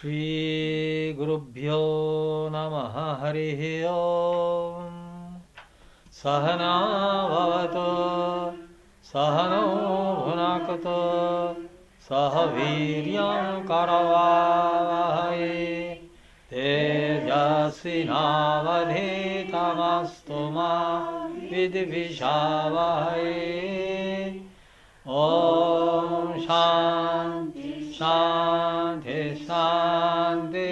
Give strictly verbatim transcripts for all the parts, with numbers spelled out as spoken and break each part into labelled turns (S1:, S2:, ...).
S1: श्रीगुरुभ्यो नमः। हरिः ओम्। सहना भवतु सहनौ भुनक्तु सह वीर्यं करवावहै तेजस्विनावधीतमस्तु मा विद्विषावहै। ॐ शान्ति शान्ति शान्ति।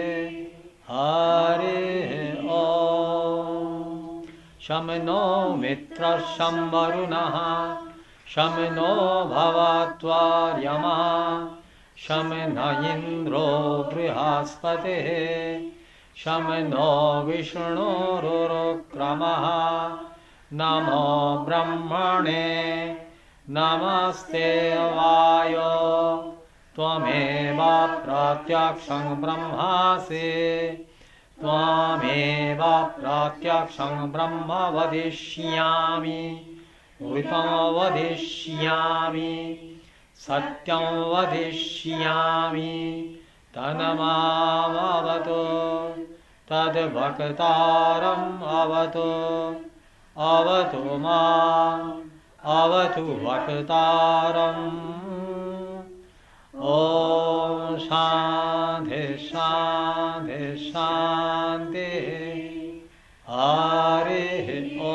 S1: हरिः ॐ। शं नो मित्रः शं वरुणः शं नो भवत्वार्यमा शं न इन्द्रो बृहस्पतिः शं नो विष्णुरुक्रमः। नमो ब्रह्मणे नमस्ते वायो त्वमेव प्रत्यक्षं ब्रह्मासि त्वमेव प्रत्यक्षं ब्रह्म वदिष्यामि ऋतं वदिष्यामि सत्यं वदिष्यामि तन्मामवतु तद्भक्तारम् अवतु अवतु माम् अवतु वक्तारम्। ॐ शान्ति शान्ति शान्ति। हरिः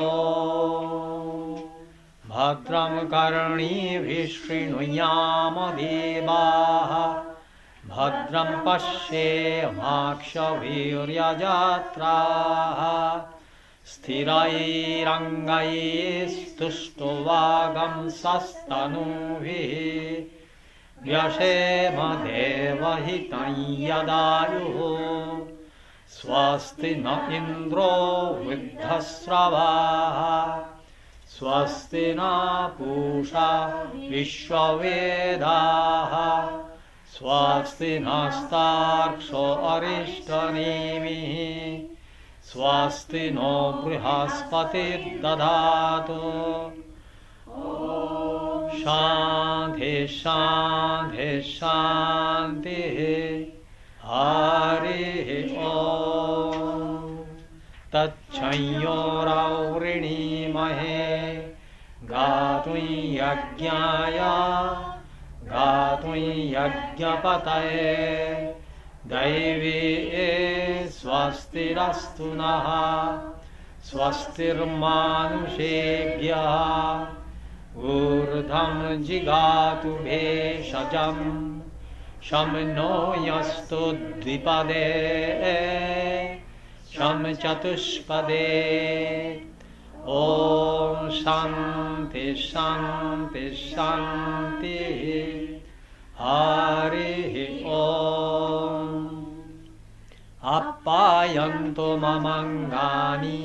S1: ॐ। भद्रं कर्णीभिः शृणुयाम देवाः भद्रं पश्येमाक्षभिर्यजत्राः स्थिरैरङ्गैस्तुष्टुवागंसस्तनूभिः व्यशेम देवहितं यदायुः। स्वस्ति न इन्द्रो वृद्धस्रवाः स्वस्ति न पूषा विश्ववेदाः स्वस्ति नस्तार्क्ष्यो अरिष्टनेमिः स्वस्ति नो बृहस्पतिर्दधातु। शान्ति शान्ति शान्तिः। हरिः ॐ। तच्छंयोरवृणीमहे गातुं यज्ञाय गातुं यज्ञपतये दैवी स्वस्तिरस्तु नः स्वस्तिर्मानुषेभ्यः ऊर्ध्वं जिगातु भेषजम् शं नो यस्तु द्विपदे शं चतुष्पदे। ॐ शान्ति शान्ति शान्तिः। हरिः ॐ। आप्यायन्तु ममङ्गानि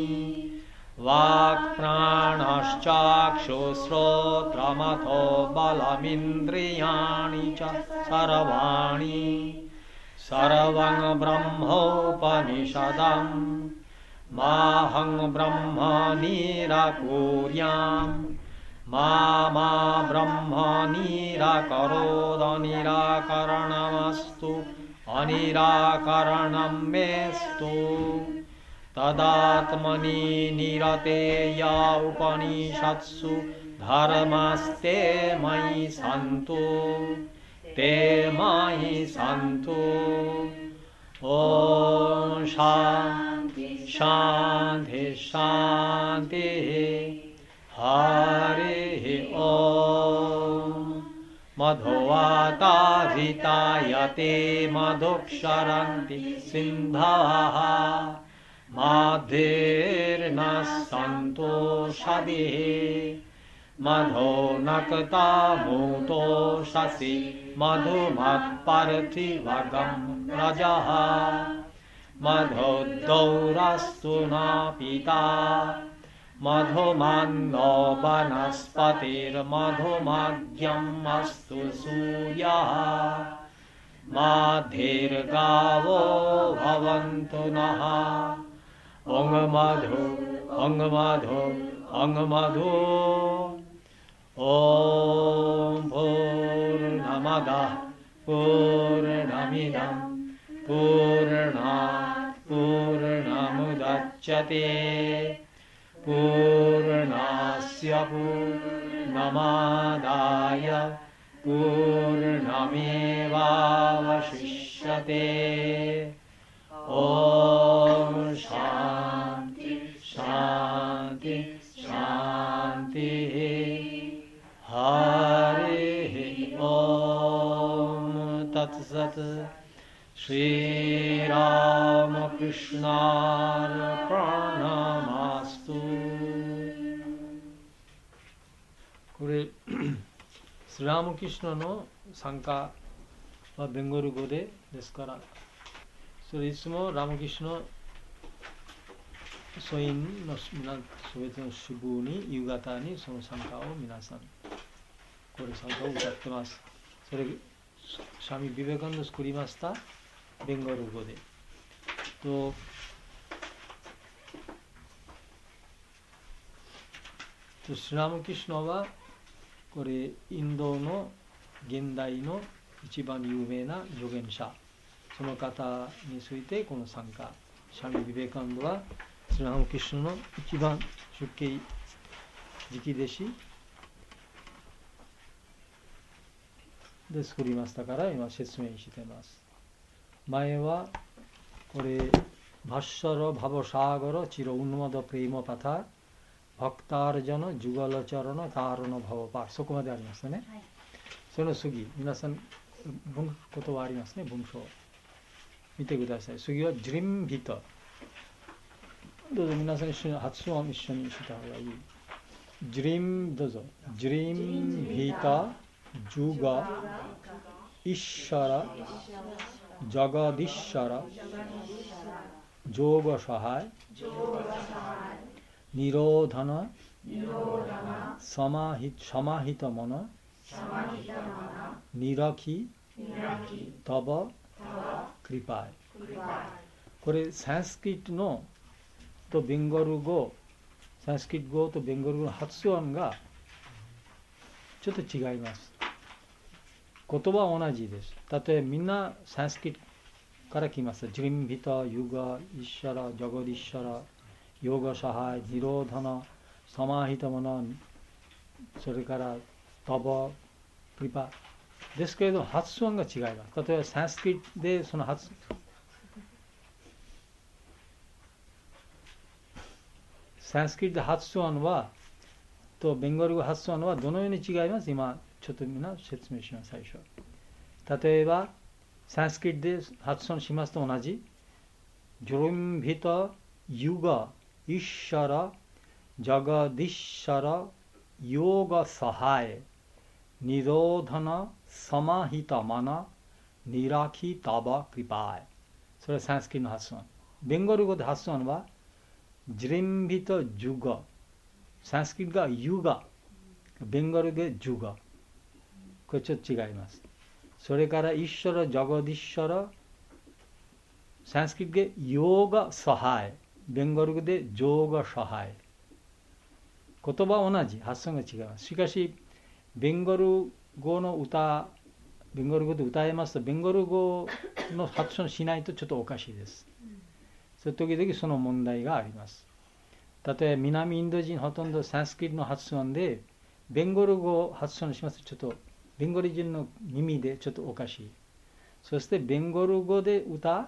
S1: वाक्प्राणश्चाक्षुश्रोत्रमथो बलमिन्द्रियाणि च सर्वाणि सर्वं ब्रह्मोपनिषदं माहं ब्रह्म निराकुर्याम् मा मा ब्रह्म निराकरोदनिराकरणमस्तु अनिराकरणं मेस्तु। तदात्मनि निरतेया उपनिषत्सु धर्मास्ते मयि सन्तु ते मयि सन्तु। ॐ शान्ति शान्ति शान्तिः। हरिः ॐ। मधुवाताभितायते मधुक्षरन्ति सिन्धवः माधेर्नः सन्तोषधिः मधो नक्तामूतोषसि मधुमत्पार्थिवगं रजः मधोद्धौरस्तु न पिता मधुमान्नो वनस्पतिर्मधुमाद्यम् अस्तु सूर्यः माधेर्गावो भवन्तु नः। ॐ मधु ॐ मधु ॐ मधु। ॐ भूर्णमदः पूर्णमिदं Purnat Purnamudachyate Purnasya Purnamadaya Purnamevavashishyate Om Shanti Shanti Shanti Hare Om Tat Sat Shri Ramakrishna Pranamastu。これスリラムキシュナの参加はベンゴル語でですから、それいつもラムキシュのソインのすべての支部に夕方にその参加を皆さんこれ参加を歌ってます。それシャミ・ビベカンド作りましたベンゴル語でととスリラムキシュナはこれインドの現代の一番有名な預言者、その方についてこの参加、シャミ・ビベカンドはスリラムキシュナの一番出家直弟子で作りましたから今説明しています。前はこれバッシャロ・バボシャーゴロ・チロ・ウンマド・プレイモ・パタバクタージャのジュガラチャロのターロのバボパー、そこまでありますね。はい、その次、皆さん文言はありますね、文章見てください。次はジリンビタ、どうぞ皆さん一緒に発音一緒にした方がいい。ジリンどうぞ。ジリンビタジュガイッシャラジャガディッシャラジョーガシャハイニローダナサマヒタマナニラキタバクリパイ。これサンスクリットのとベンゴル語、サンスクリット語とベンゴル語の発音がちょっと違います。言葉は同じです。例えばみんなサンスクリットから来ます。ジリンビタ、ユガ、イッシャラ、ジャガディッシャラ、ヨガシャハイ、ニローダナ、サマヒタマナ、それからタバ、プリパですけれど発音が違います。例えばサンスクリットでその発サンスクリット発音はとベンゴル語発音はどのように違います。今ちょっとみんな説明します。最初例えばサンスクリットで発音しますと同じジョリンビタ、ユガ、イッシャラ、ジャガディッシャラ、ヨガサハエ、ニローダナ、サマヒタマナ、ニラキタバクリパイ。それはサンスクリットの発音。ベンゴル語で発音はジリンビタ、ジュガ、サンスクリットがユガ、ベンゴル語でジュガ。これちょっと違います。それからイッシャラ、ジャガディッシャラ、サンスクリットでヨガサハエ、ベンゴル語でジョーガシャハイ。言葉は同じ、発音が違います。しかし、ベンゴル語の歌、ベンゴル語で歌いますと、ベンゴル語の発音しないとちょっとおかしいです。それ時々その問題があります。例えば、南インド人ほとんどサンスクリットの発音で、ベンゴル語を発音しますと、ちょっと、ベンゴル人の耳でちょっとおかしい。そして、ベンゴル語で歌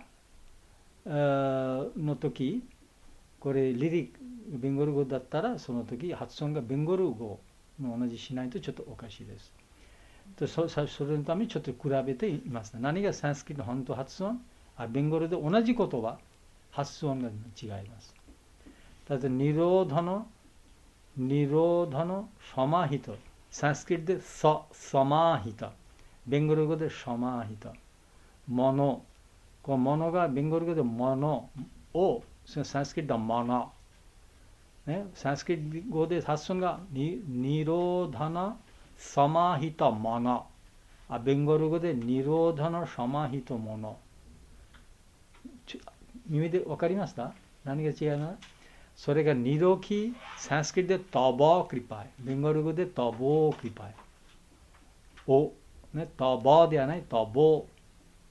S1: の時、これリリックベンゴル語だったらその時発音がベンゴル語の同じしないとちょっとおかしいです。と そ, それのためにちょっと比べています。何がサンスクリットの本当発音、あベンゴルで同じ言葉発音が違います。例えばニローダのニローダのシャマヒタ、サンスクリットでササマヒタ、ベンゴル語でシャマヒタ、モノ、このモノがベンゴル語でモノをサンスクリットはマナ、ね、サンスクリット語で発音がニローダナサマヒタマナ、あベンゴル語でニローダナサマヒタモノ。耳で分かりました？何が違うの？それがニロキ、サンスクリットでタバークリパイ、ベンゴル語でタボークリパイ。お、ね、タバーではないタボー。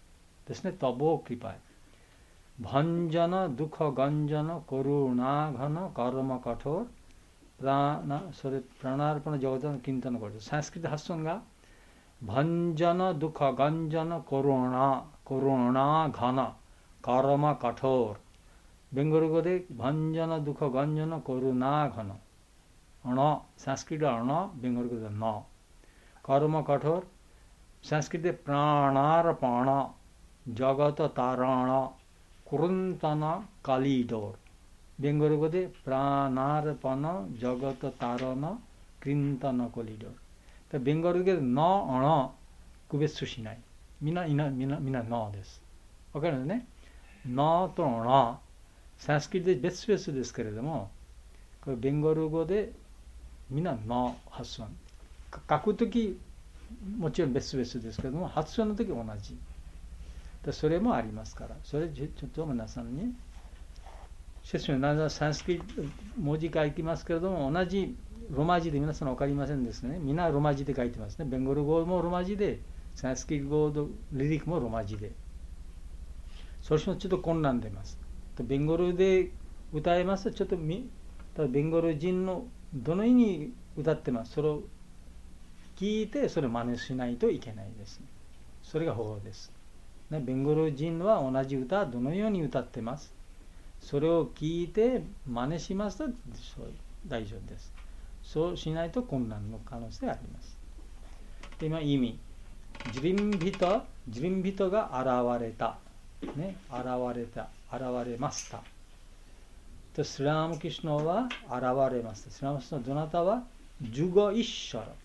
S1: ですね。トボクリパイ。バンジャナ、ドゥカガンジャナ、コルナガナ、カルマカトー、プラナ、それ、プラナールパナジョーダのキンタのこれ。サンスクリット発音が、バンジャナ、ドゥカガンジャナ、コルナ、コルナガナ、カルマカトー。ベンゴル語で、バンジャナ、ドゥカガンジャナ、コルナガナ。アナ、サンスクリットはアナ、ベンゴル語でナ。カルマカトー、サンスクリットでプラナーラパナ、ジャガタタラナ、クルンタナカリドール。ベンゴル語でプラナーラパナ、ジャガタタラナ、クリンタナコリドール。ベンゴル語でナ、アナ、区別しない。みんな、みんな、みんな、みんなナです。わかるんですね。ナとナ、サンスクリットで別々ですけれども、これベンゴル語でみんなナ発音。書くとき、もちろん別々ですけれども、発音のとき同じ。それもありますから、それちょっと皆さんに説明、なぜサンスクリット文字書きますけれども、同じロマ字で皆さん分かりませんですね。みんなロマ字で書いてますね。ベンゴル語もロマ字で、サンスクリット語のリリックもロマ字で。そしてちょっと混乱出ます。ベンゴルで歌いますと、ちょっとみベンゴル人のどの意味に歌ってます。それを聞いて、それを真似しないといけないです。それが方法です。ベンゴル人は同じ歌をどのように歌ってます。それを聞いて真似しますと大丈夫です。そうしないと混乱の可能性があります。で今意味。ジリンビト、ジリンビトが現れた。ね、現れた、現れました。とスリラムキシュノは現れました。スリラムキシュノどなたはジュガイッシャラ。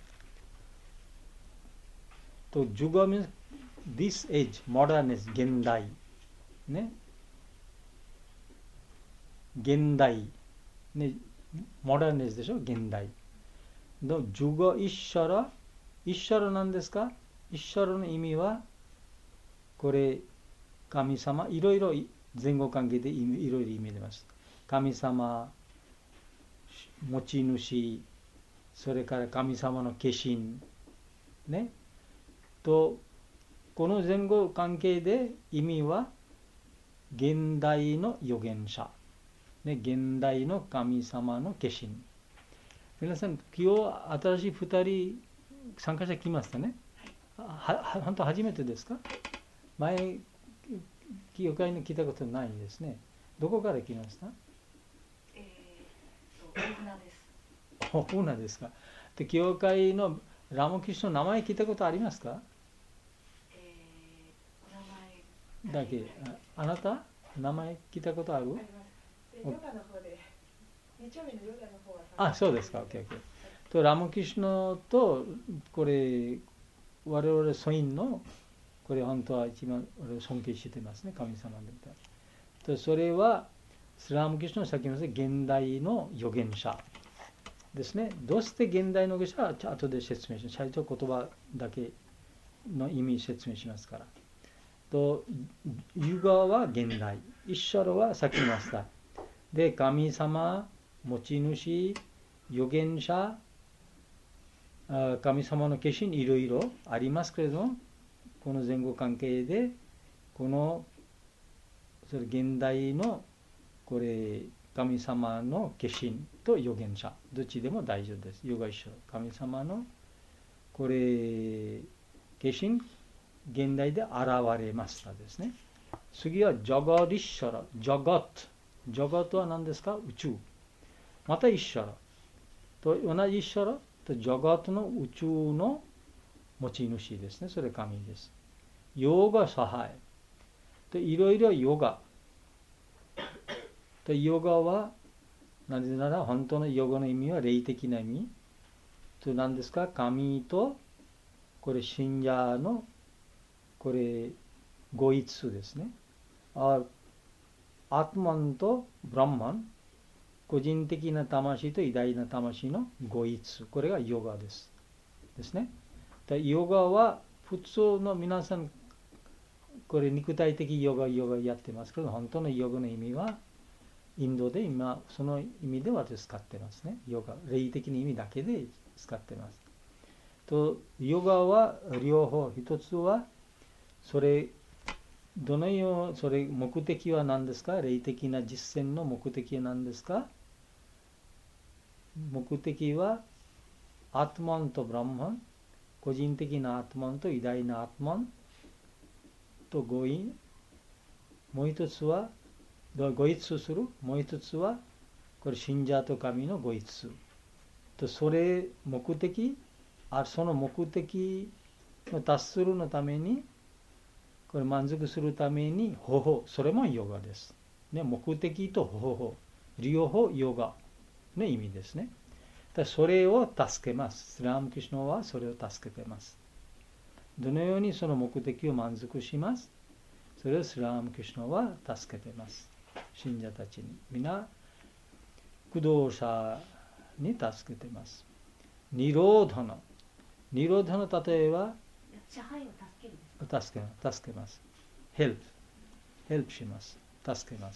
S1: とジュガ means this age, modern age, 現代。ね。現代。ね。modern age でしょ、現代。のジュガイッシャラ。イッシャラなんですか？イッシャラの意味は、これ、神様、いろいろ前後関係でいろいろ意味出ます。神様、持ち主、それから神様の化身、ね。と、この前後関係で意味は現代の預言者、ね、現代の神様の化身。皆さん、今日新しいふたり参加者来ましたね。はは本当初めてですか？前、教会に来たことないですね。どこから来ました？
S2: えー、と、ウーナです。
S1: お、ウーナですか。で、教会のラモキシの名前聞いたことありますか？だけ、あなた名前聞いたことある？あります。ヨガの方で、日曜日のヨガの方は。あ、そうですか。オッケーオッケー。とラムキシュノとこれ我々ソインのこれ本当は一番俺を尊敬してますね、神様で。とそれはスラムキシュノの先の現代の預言者ですね。どうして現代の預言者は後で説明します。最初言葉だけの意味説明しますから。とユガは現代、イッシャロはさっき言いました。で、神様、持ち主、預言者、神様の化身いろいろありますけれども、この前後関係でこのそれ現代のこれ神様の化身と預言者どっちでも大丈夫です。ヨガ一緒、神様のこれ化身現代で現れましたですね。次はジャガリッシャラ、ジャガット。ジャガットは何ですか？宇宙。またイッシャラ。と同じイッシャラとジャガットの宇宙の持ち主ですね。それ神です。ヨガサハイ。といろいろヨガ。とヨガはなぜなら本当のヨガの意味は霊的な意味。と何ですか？神とこれ信者のこれ合一ですね。あアトマンとブランマン、個人的な魂と偉大な魂の合一、これがヨガです。ですね。ヨガは普通の皆さんこれ肉体的ヨガヨガやってますけど、本当のヨガの意味はインドで今その意味では使ってますね。ヨガ、霊的な意味だけで使ってます。とヨガは両方、一つはそれどのよう、それ目的は何ですか？霊的な実践の目的は何ですか？目的はアートマンとブランマン、個人的なアートマンと偉大なアートマンと合意、もう一つはご一致する、もう一つはこれ信者と神のご一致と、それ目的、あその目的の達するのために、これ満足するために方法、それもヨガです、ね、目的と方法、両方ヨガの意味ですね。だそれを助けます。スラームクリシュナはそれを助けてます。どのようにその目的を満足します？それをスラームクリシュナは助けてます。信者たちに皆駆動者に助けてます。ニローダナ、ニローダナ例えば
S2: 支配を助けるです
S1: 助け助けます。ヘルプ、ヘルプします。助けます。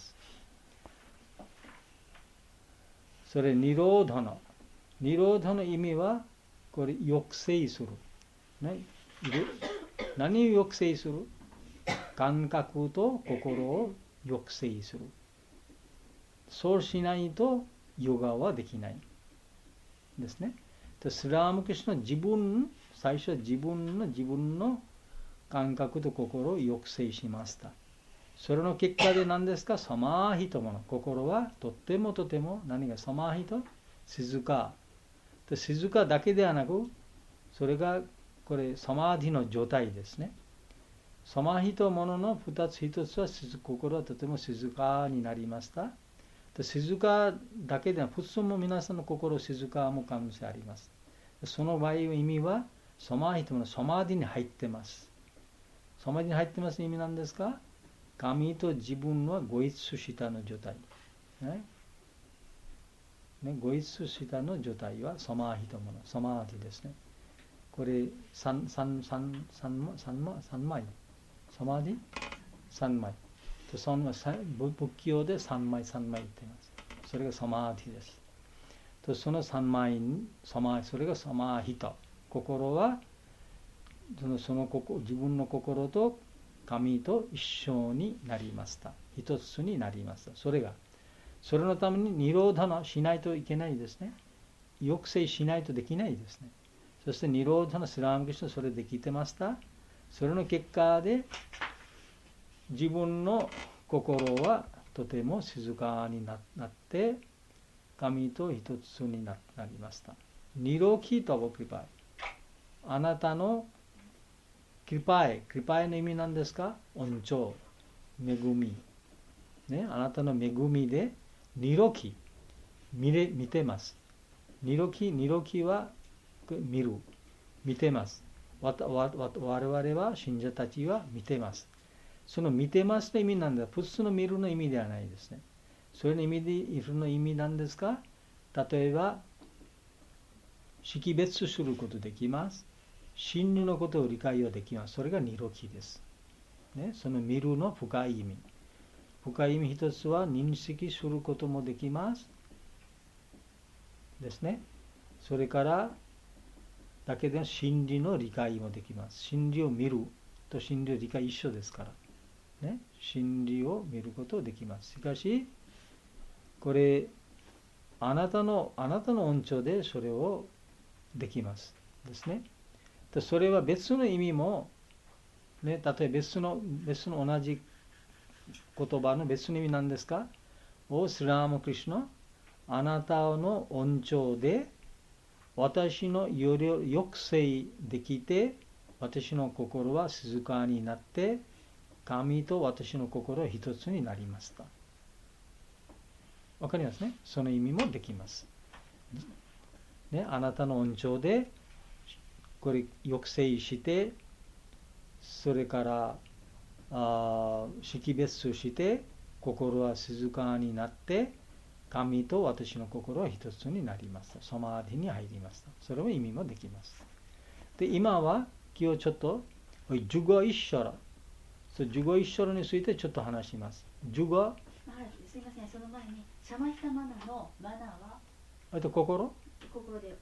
S1: それニローダナ、ニローダの意味はこれ抑制する、ね、何を抑制する？感覚と心を抑制する。そうしないとヨガはできないですね。スラームクリシュナ自分、最初は自分の自分の感覚と心を抑制しました。それの結果で何ですか？サマーヒともの心はとってもとても何がサマーヒと静か。静かだけではなく、それがこれサマーディの状態ですね。サマーヒとものの二つ、一つは心はとても静かになりました。静かだけでは、普通も皆さんの心静かも可能性あります。その場合の意味は、サマーヒとものサマーディに入ってます。サマーディに入ってます意味なんですか？神と自分はご一致したの状態。ねね、ご一致したの状態はサマーヒともの、サマーディですね。これ三三三三三三枚、サマーディ三枚。その仏教で三枚三枚言っています。それがサマーディです。とその三枚、サマーそれがサマーヒト。心はそのその心自分の心と神と一緒になりました。一つになりました。それがそれのためにニローダナしないといけないですね。抑制しないとできないですね。そしてニローダナスラームクリシュナそれできてました。それの結果で自分の心はとても静かになって神と一つになりました。ニロキタボクリパイ、あなたのクリパイ、クリパイの意味なんですか？恩寵、恵み、ね、あなたの恵みでニロキ、見れ、見てます。ニロキ、ニロキは見る、見てます。わたわわ我々は信者たちは見てます。その見てますの意味なんだ。普通の見るの意味ではないですね。それの意味でいるの意味なんですか？例えば、識別することできます。真理のことを理解はできます。それがニロキです。ね、その見るの深い意味。深い意味一つは認識することもできます。ですね。それから、だけで真理の理解もできます。真理を見ると真理を理解一緒ですから。ね、真理を見ることができます。しかし、これ、あなたの、あなたの恩寵でそれをできます。ですね。でそれは別の意味も、ね、例えば別の、別の同じ言葉の別の意味なんですか？おスラーマクリシュナ、あなたの恩寵で私のより抑制できて、私の心は静かになって、神と私の心は一つになりました。わかりますね。その意味もできます。ね、あなたの恩寵でこれ抑制して、それからあ識別して、心は静かになって、神と私の心は一つになりました。サマーディに入りました。それも意味もできます。で、今は今日ちょっとジュガイッシャラ、ジュガイッシャラについてちょっと話します。ジュガ、
S2: すみません、その前にシャマヒタマナのマナは
S1: あと心、
S2: 心で、はい、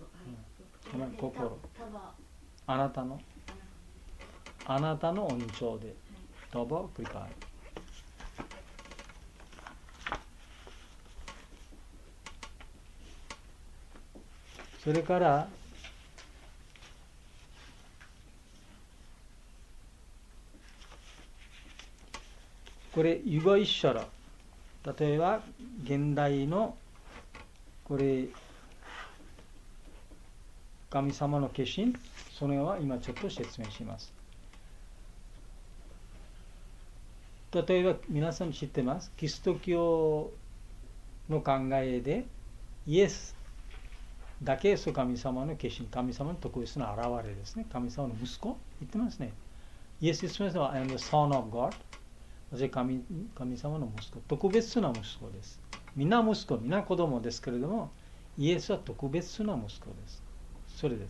S1: うん、心、
S2: たば
S1: あなたのあなたの恩寵で、 Tava Kripa。それからこれユガイッシャラ、例えば現代のこれ神様の化身、それは今ちょっと説明します。例えば皆さん知ってます、キリスト教の考えでイエスだけそう神様の化身、神様の特別な現れですね。神様の息子言ってますね。イエス・キリストは I am the Son of God。私は 神, 神様の息子、特別な息子です。皆息子、皆子供ですけれども、イエスは特別な息子です。それです。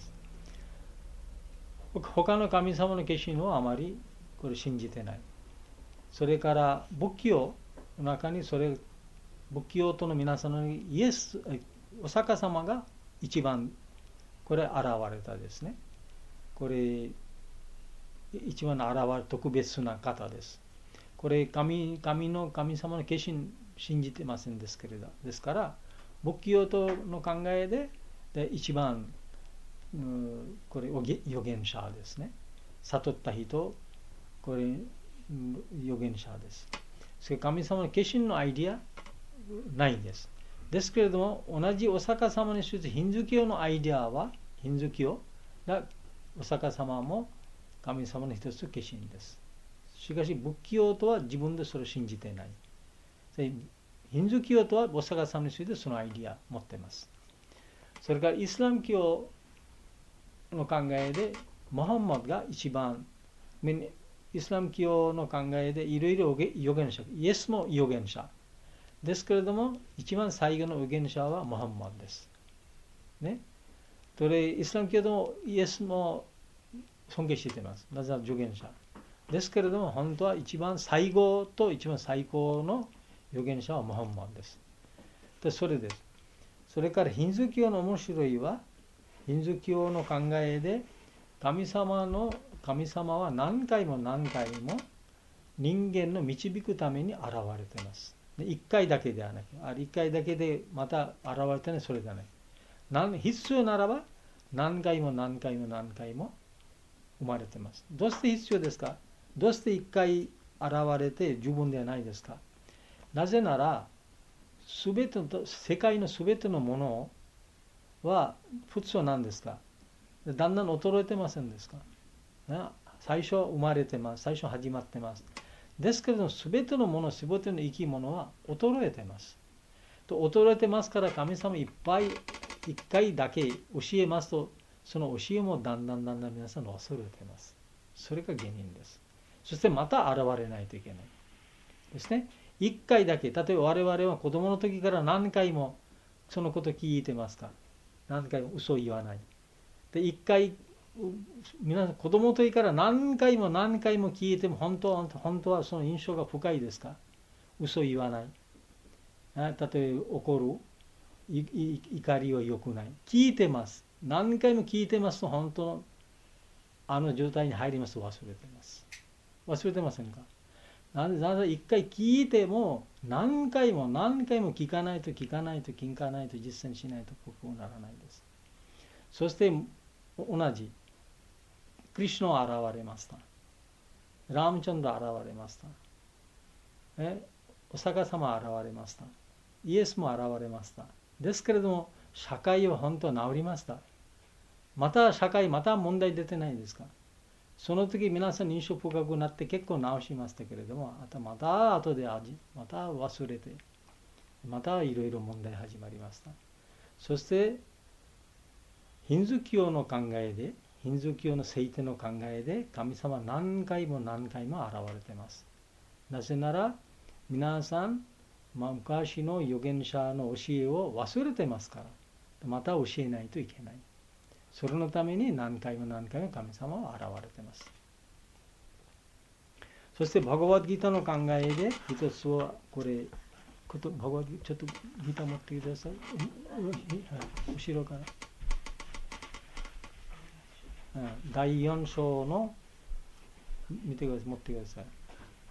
S1: 他の神様の化身はあまりこれ信じてない。それから仏教の中にそれ、仏教徒の皆さんのイエス、お釈迦様が一番これ現れたですね。これ一番現れ特別な方です。これ 神, 神の神様の化身信じてませんですけれど、ですから仏教徒の考え で, で一番、うん、これ預言者ですね。悟った人、これ預言者です。それ神様の化身のアイディアないんです。ですけれども、同じお釈迦様についてヒンズー教のアイディアは、ヒンズー教がお釈迦様も神様の一つ化身です。しかし仏教とは自分でそれを信じていない。ヒンズー教とはお釈迦様についてそのアイディアを持っています。それからイスラム教の考えでモハンマドが一番、イスラム教の考えでいろいろ預言者、イエスも預言者ですけれども、一番最後の預言者はモハンマドです。ね。それイスラム教でもイエスも尊敬しています。なぜなら預言者。ですけれども、本当は一番最後と一番最高の預言者はモハンマドです。で、それです。それからヒンズー教の面白いは、ヒンズー教の考えで、神様の神様は何回も何回も人間の導くために現れています。で、一回だけではなく、あれ一回だけでまた現れてない、それではない。何必要ならば何回も何回も何回も生まれています。どうして必要ですか？どうして一回現れて十分ではないですか？なぜなら、すべての世界のすべてのものは普通は何ですか？だんだん衰えてませんですか？最初生まれてます。最初始まってます。ですけれども、すべてのもの、すべての生き物は衰えてます。と衰えてますから、神様いっぱい、一回だけ教えますと、その教えもだんだんだんだん皆さん忘れてます。それが原因です。そしてまた現れないといけないですね。一回だけ、例えば我々は子供の時から何回もそのこと聞いてますか？何回も嘘を言わない。で、一回、皆さん子供の時から何回も何回も聞いても本当は、本当はその印象が深いですか？嘘を言わない。例えば怒る、怒りは良くない。聞いてます。何回も聞いてますと本当のあの状態に入りますと忘れてます。忘れてませんか？なんで、なんで一回聞いても何回も何回も聞かないと聞かないと聞かないと実践しないとこうならないです。そして同じクリシュナは現れました。ラームチャンドラ現れました。えお釈迦様は現れました。イエスも現れました。ですけれども、社会は本当は治りました。また社会、また問題出てないですか？その時皆さん印象深くなって結構直しましたけれども、また後で味、また忘れて、またいろいろ問題始まりました。そして、ヒンズー教の考えで、ヒンズー教の聖典の考えで、神様は何回も何回も現れています。なぜなら、皆さん、まあ、昔の預言者の教えを忘れてますから、また教えないといけない。それのために何回も何回も神様は現れています。そして、バガバッドギータの考えで、一つは、これ、バガバッドギータ、ちょっとギター持ってください。後ろから。だいよん章の、見てください、持ってください。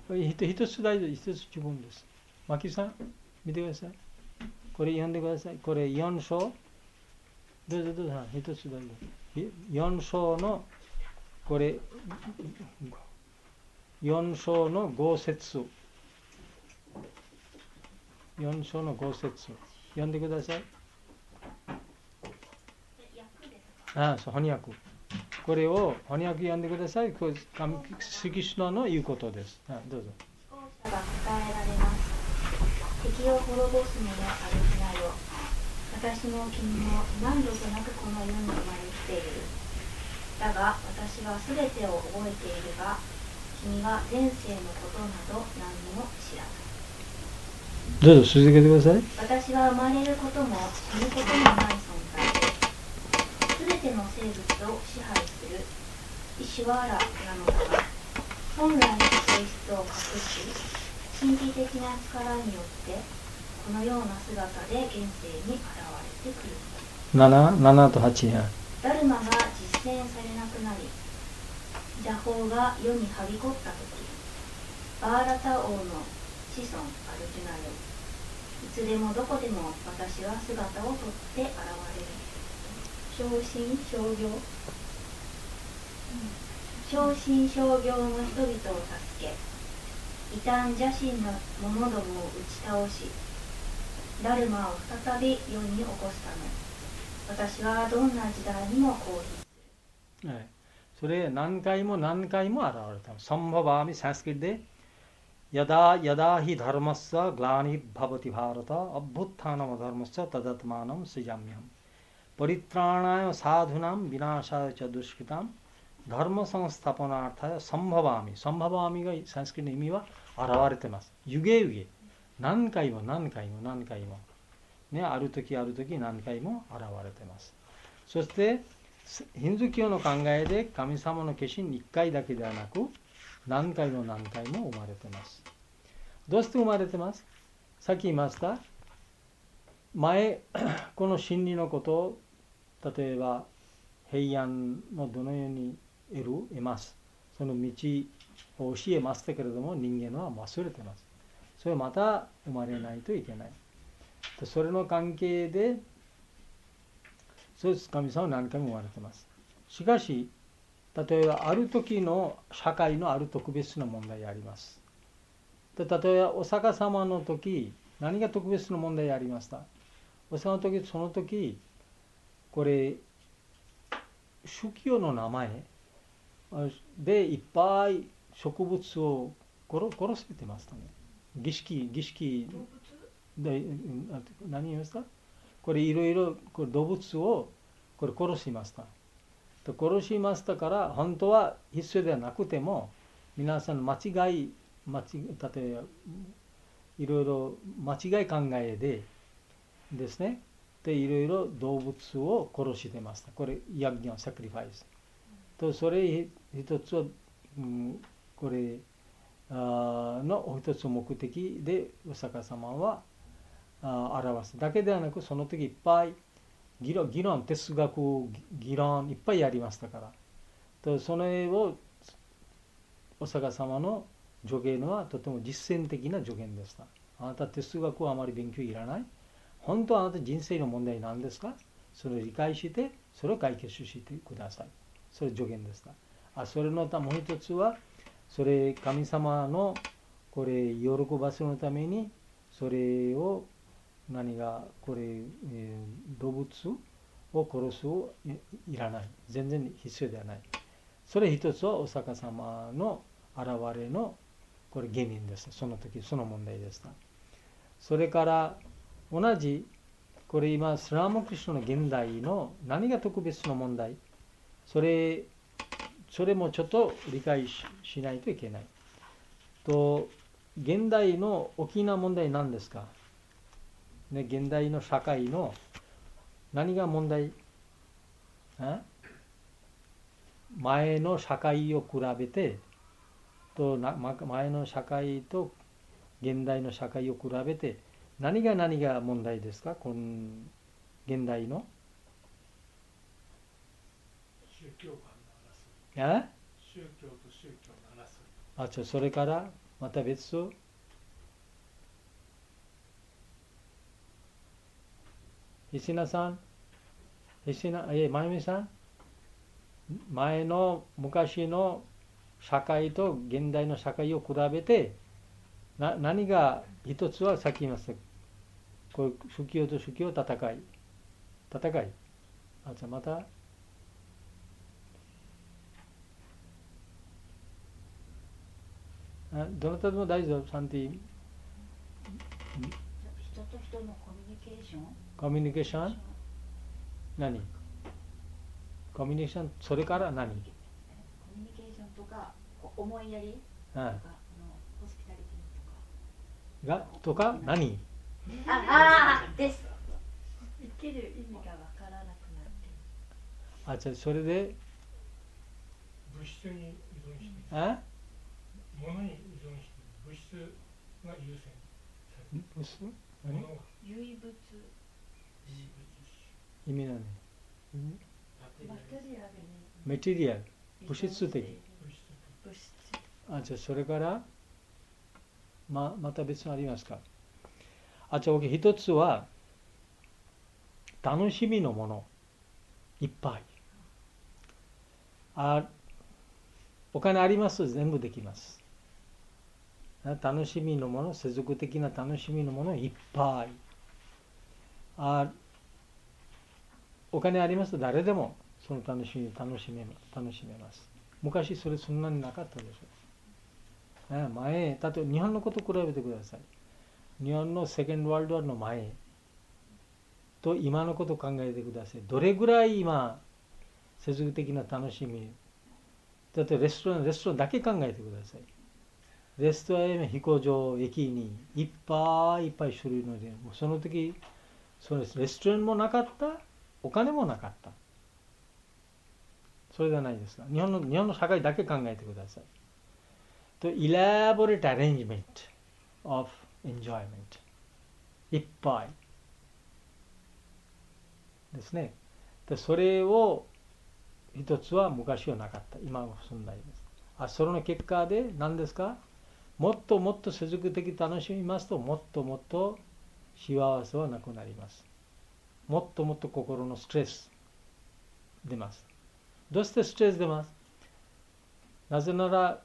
S1: 一つ大丈夫、一つ十分です。マキさん、見てください。これ読んでください。これよん章。どうぞどうぞ、一つ大丈夫。よん章の、これ、よん章のご節。よん章のご節。読んでください。ああ、そう、翻訳。これを翻訳読んでください。これ、スキシノの言うことです。あ、どうぞ。
S2: が答えられます。敵を滅ぼすのであるひなよ。私も君も何度となくこの世に生まれている。だが私はすべてを覚えているが、君は前世のことなど何も知らない。
S1: どうぞ続けてください。
S2: 私は生まれることも死ぬこともない存在。すべての生物を支配するイシュワーラなのだが、本来の性質を隠し、神秘的な力によってこのような姿で現世に現れてくる。
S1: なな、ななとはちや。
S2: ダルマが実践されなくなり、邪法が世にはびこったとき、バーラタ王の子孫アルジュナよ。いつでもどこでも私は姿をとって現れる。正真正業、正真正業の人々を助け、異端邪神の者どもを打ち倒し、ダルマを再び世に起こすため、私はどんな時代にも降臨する。
S1: はい、それ何回も何回も現れた。サンババーミサンスクリットで、ヤダヤダヒダルマッサグラニババティバーラタアブッタナマダルマッサタダトマナムシジャミヤムパリトラナヤサドゥナムビナシャチャドゥシキタムダルマサンスタパナータヤサンババーミサンババーミがサンスクリットの意味は現れてます。ゆげゆげ何回も何回も何回も、ね、ある時ある時何回も現れてます。そしてヒンズー教の考えで神様の化身いっかいだけではなく何回も何回も生まれてます。どうして生まれてます？さっき言いました。前、この真理のことを、例えば平安のどのように得る、得ます。その道を教えましたけれども、人間は忘れてます。それまた生まれないといけない。それの関係で、そうです、神様は何回も生まれてます。しかし、例えばある時の社会のある特別な問題があります。で例えばお釈迦様の時、何が特別な問題がありました？お釈迦の時、その時、これ、宗教の名前でいっぱい植物を殺殺されてましたね。儀式、儀式で、何言いました？これいろいろ動物をこれ殺しました。殺しましたから、本当は必要ではなくても、皆さん間違い、間違例えばいろいろ間違い考えでですね、でいろいろ動物を殺してました。これ、ヤギのサクリファイス。とそれ一つは、うん、これあの一つ目的でお釈迦様はあ表すだけではなく、その時いっぱい議論、議論哲学議論いっぱいやりましたから。とそれをお釈迦様の助言はとても実践的な助言でした。あなた哲学はあまり勉強いらない。本当はあなた人生の問題なんですか？それを理解して、それを解決してください。それ助言でした。あ、それのためもう一つは、それ神様のこれ喜ばせるために、それを何がこれ、えー、動物を殺すを い, いらない。全然必要ではない。それ一つはお釈迦様の現れのこれ原因です。その時その問題でした。それから同じこれ今スラーマクリシュナの現代の何が特別な問題、それそれもちょっと理解 し, しないといけない。と現代の大きな問題何ですか、ね、現代の社会の何が問題？前の社会を比べてと前の社会と現代の社会を比べて何が何が問題ですか？この現代の
S3: 宗教間の争い。宗教と宗教の争い。
S1: あ、ちょそれからまた別石名さん、石名、え、まゆみさん、前の昔の社会と現代の社会を比べて、な何が一つはさっき言いました。こういう宗教と宗教戦い。戦い。あ、じゃあまた。あ、どなたでも大丈夫、サンティ。
S2: 人と人のコミュニケーション。
S1: コミュニケーション何コミュニケーション、それから何コ
S2: ミュニケーションとか、思いやりとか、あのホスピタリティとか。
S1: がとか何
S2: ああです。生きる意味がわからなくなって。
S1: あ、じゃあそれで
S3: 物質に依存して、
S1: あ
S3: 物に依存して、物質が優先される。
S1: 物質
S3: 物が
S2: 唯物。
S1: 意味何
S2: マテリアルに。
S1: メテリアル、物質的。
S2: 物質。
S1: あ、じゃあそれからままた別にありますか。あ、じゃあ一つは楽しみのものいっぱい。あ、お金ありますと全部できます。楽しみのもの、世俗的な楽しみのものいっぱい。あ、お金ありますと誰でもその楽しみ楽しめ楽しめます。昔それそんなになかったでしょ。前、例えば日本のことを比べてください。日本のセカンドワールドワーの前と今のことを考えてください。どれぐらい今、世俗的な楽しみ、だってレストラン、レストランだけ考えてください。レストランや飛行場、駅にいっぱいいっぱい種類ので、もうその時、そうです。レストランもなかった、お金もなかった。それじゃないですか。日本の、日本の社会だけ考えてください。と、elaborate arrangement of enjoyment。いっぱい。ですね。で、それを、一つは昔はなかった。今は存在です。あ、その結果で何ですか？もっともっと世俗的楽しみますと、もっともっと幸せはなくなります。もっともっと心のストレス出ます。どうしてストレス出ます？なぜなら、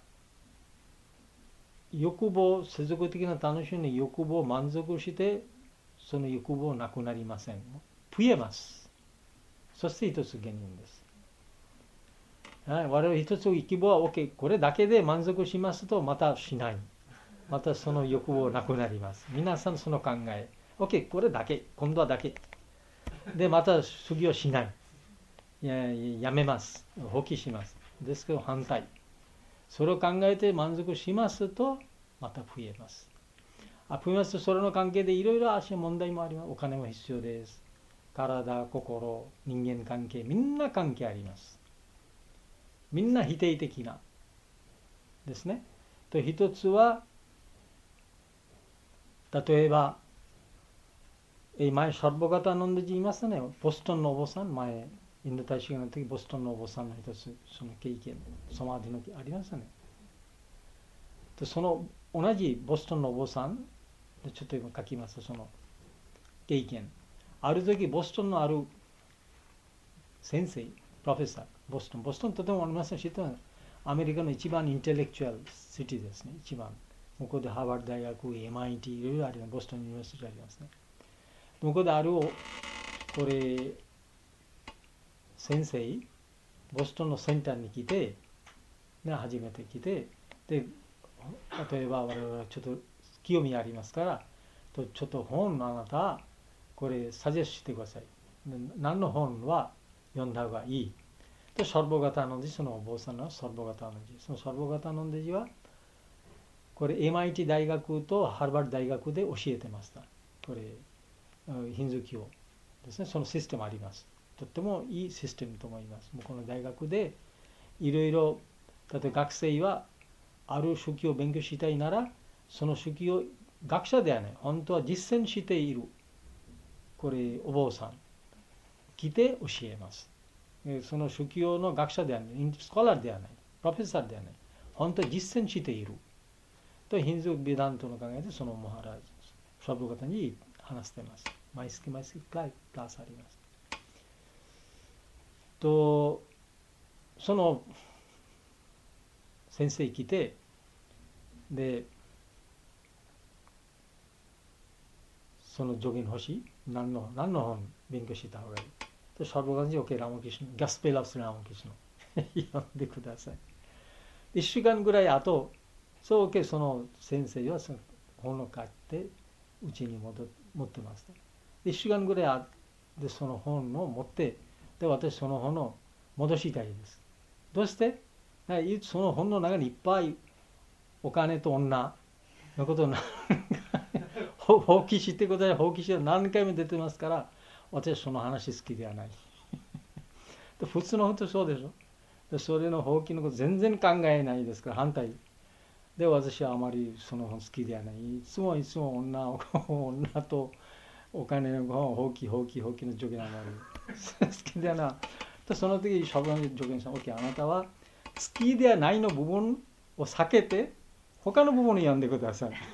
S1: 欲望、世俗的な楽しみに欲望を満足して、その欲望なくなりません。増えます。そして一つ原因です。はい、我々一つ希望は OK、これだけで満足しますとまたしない。またその欲望なくなります。皆さんその考え。OK、これだけ、今度はだけ。で、また修行しない。や, やめます。放棄します。ですけど反対。それを考えて満足しますと、また増えます。あ、増えますと、それの関係でいろいろ足問題もあります。お金も必要です。体、心、人間関係、みんな関係あります。みんな否定的な。ですね。と、一つは、例えば、前、シャルボガタノンデジ言いましたね。ボストンのお坊さん、前、インド大使の時、ボストンのお坊さんの一つ、その経験、サマディのありましたね。で、その同じボストンのお坊さん、ちょっと今書きます、その経験。ある時、ボストンのある先生、プロフェッサー、ボストン、ボストンとてもありますね、知ってます。アメリカの一番インテレクチュアルシティですね、一番。向こうでハーバード大学、エムアイティー、いろいろあります、ボストンユニバーシティありますね。向こうである、これ、先生、ボストンのセンターに来て、ね、初めて来て、で、例えば我々はちょっと興味ありますから、とちょっと本のあなた、これサジェスしてください。何の本は読んだ方がいい。と、サルボガタノンデジ、そのお坊さんのサルボガタノンデジ。そのサルボガタノンデジは、これ エムアイティー 大学とハーバード大学で教えてました。これ、ヒンズー教ですね、そのシステムあります。とってもいいシステムと思います。この大学でいろいろ、例えば学生はある宗教を勉強したいなら、その宗教学者ではない、本当は実践している、これお坊さん、来て教えます。その宗教の学者ではない、スコラーではない、プロフェッサーではない、本当は実践している。 とヒンズー・ビダントの考えでそのモハラージプラブ方に話しています。毎月毎月クラスあります。とその先生来て、でその助言欲しい、何の何の本勉強した方がいいと、シャブガンジー、オケラモキシノ、ガスペラプスラモキシノ読んでください。いっしゅうかんぐらい後、そうけその先生はその本を買ってうちに戻持ってます。いっしゅうかんぐらいあでその本を持って、で私その本を戻したいです。どうして？その本の中にいっぱいお金と女のことを放棄してください、放棄して何回も出てますから、私その話好きではない。普通の人そうでしょ。でそれの放棄のこと全然考えないですから、反対。で、私はあまりその本好きではない。いつもいつも女を女とお金の本を放棄、放棄、放棄の助言あまり好きではない。でその時、シャブラン助言さん、OK、あなたは好きではないの部分を避けて、他の部分を読んでください。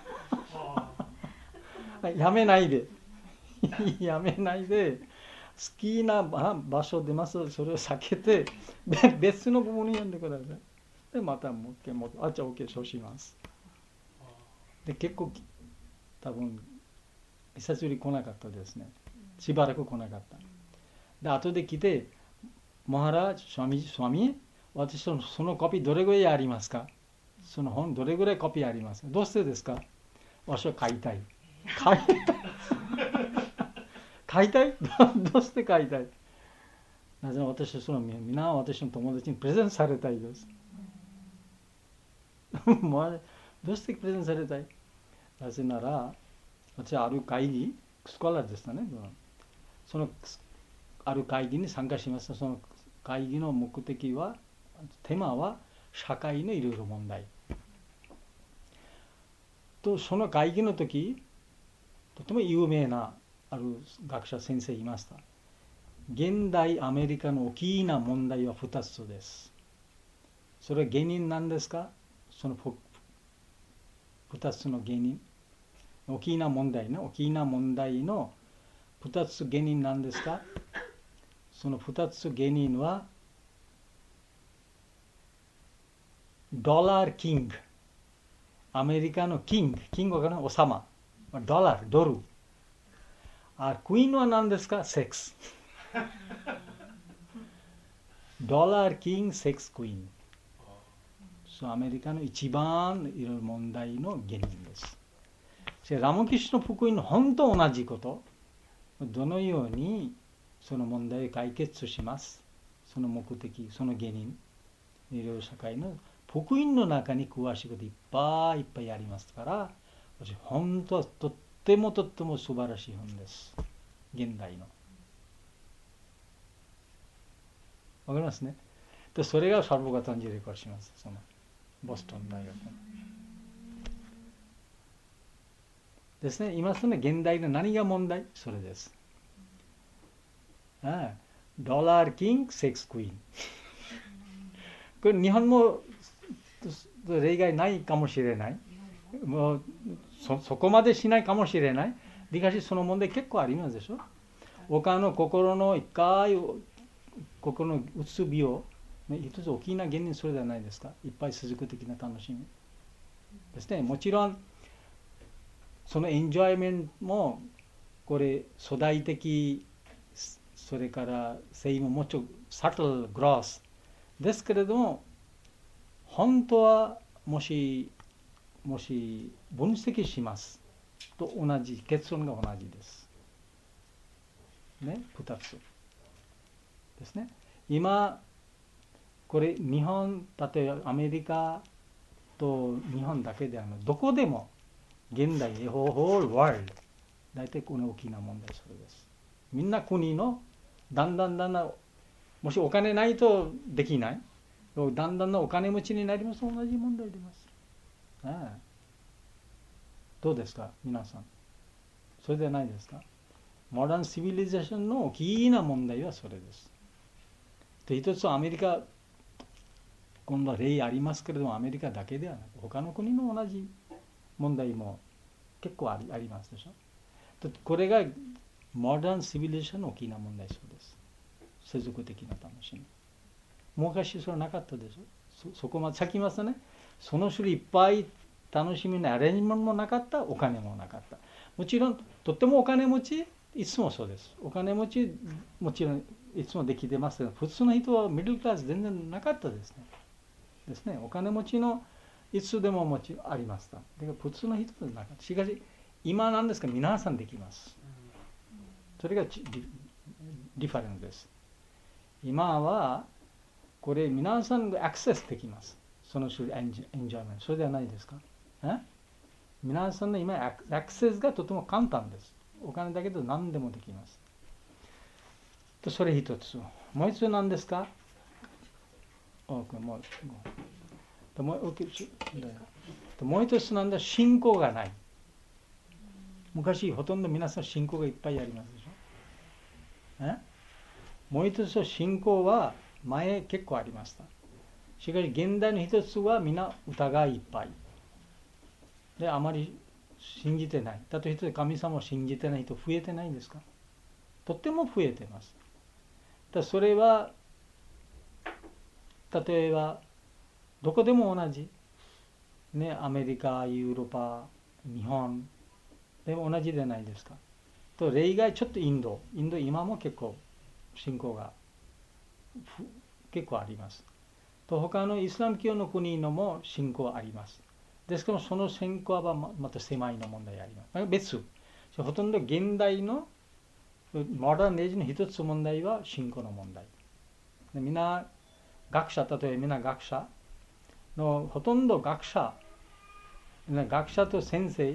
S1: やめないで。やめないで。好きな場所出ます。それを避けて、別の部分に読んでください。で、またもう一回もあ、じゃあ OK、そうします。で、結構、多分、久しぶり来なかったですね。しばらく来なかった。で、後で来て、モハラージ、スワミ、スワミ、私のそのコピーどれぐらいありますか？その本どれぐらいコピーありますか？どうしてですか？私は買いたい。買いたい。買いたい？どうして買いたい？なぜなら私はその皆私の友達にプレゼントされたいです。もうどうしてプレゼントされたい？なぜなら私はある会議、スコラーでしたね。そのある会議に参加しました。その会議の目的は、テーマは社会のいろいろ問題。とその会議の時、とても有名なある学者先生いました。現代アメリカの大きな問題はふたつです。それは原因なんですか？そのふたつの原因。大きな問題の大きな問題のふたつ原因なんですか？そのふたつ原因はドラーキング。アメリカのキング、キングは王様。ドラー、ドル。あ、クイーンは何ですか？セックス。ドラーキング、セックスクイーン。そう、アメリカの一番いろいろ問題の原因です。ラモキシュの福音の本当同じこと。どのようにその問題を解決します。その目的、その原因。いろいろ社会の福音の中に詳しいこといっぱいいっぱいありますから、私本当はとってもとっても素晴らしい本です。現代の。わかりますね。でそれがサルボガタンジェリコします。そのボストン大学の。ですね。今その現代の何が問題？それです。ああ、ドラーキング、セックスクイーン。これ日本も例外ないかもしれない。もう そ, そこまでしないかもしれない。しかしその問題結構ありますでしょ。他の心の一回心のうつ病、ね、一つ大きな原因それではないですか。いっぱい続く的な楽しみですね。もちろんそのエンジョイメントもこれ粗大的、それから性ももうちょっとサトルグロスですけれども、本当はもしもし分析しますと同じ結論が同じです。ね、ふたつですね。今これ日本、例えばアメリカと日本だけではなく、どこでも現代the whole world大体この大きな問題それです。みんな国のだんだんだんだんもしお金ないとできない。だんだんだんお金持ちになりますと同じ問題出ます。ああ、どうですか皆さん。それではないですか。モダンシビリゼーションの大きな問題はそれです。で、一つはアメリカ今度は例ありますけれども、アメリカだけではなく他の国の同じ問題も結構あり、ありますでしょ。これがモダンシビリゼーションの大きな問題そうです。世俗的な楽しみ。昔それなかったでしょ。 そ, そこまで先言いますとね、その種類いっぱい楽しみのアレンジメントもなかった、お金もなかった。もちろんとってもお金持ち、いつもそうです。お金持ちもちろんいつもできてますけど、普通の人はミドルクラス全然なかったですね。ですね、お金持ちのいつでももちろんありました。だから普通の人はなかった。しかし今なんですか、皆さんできます。それがディファレンスです。今はこれ皆さんがアクセスできます。その種類エンジョイメント。それではないですか。え皆さんの今アクセスがとても簡単です。お金だけど何でもできます。とそれ一つ。もう一つ何ですか。もうもうもう一つなんだ、信仰がない。昔ほとんど皆さん信仰がいっぱいありますでしょ。えもう一つ信仰は前結構ありました。しかし現代の一つは皆疑いいっぱいで、あまり信じてない。だと一つ神様を信じてない人増えてないんですか。とっても増えてます。だそれは例えばどこでも同じ、ね、アメリカ、ヨーロッパ、日本でも同じじゃないですか。と例外ちょっとインド、インド今も結構信仰が結構あります。と他のイスラム教の国のも信仰あります。ですからその信仰はまた狭いの問題あります。別。ほとんど現代のモダンエイジの一つ問題は信仰の問題。でみんな学者、例えばみんな学者のほとんど学者、学者と先生、